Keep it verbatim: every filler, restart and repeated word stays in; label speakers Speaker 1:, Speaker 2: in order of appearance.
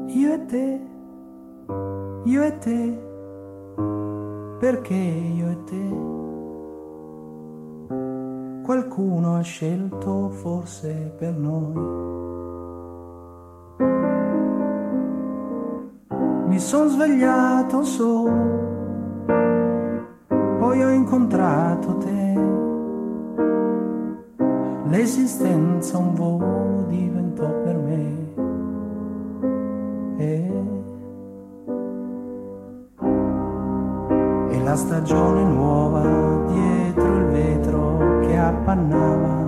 Speaker 1: Io e te, io e te, perché io e te? Qualcuno ha scelto forse per noi. Mi son svegliato solo, poi ho incontrato te. L'esistenza un volo diventò per me. E, e la stagione nuova dietro il vetro che appannava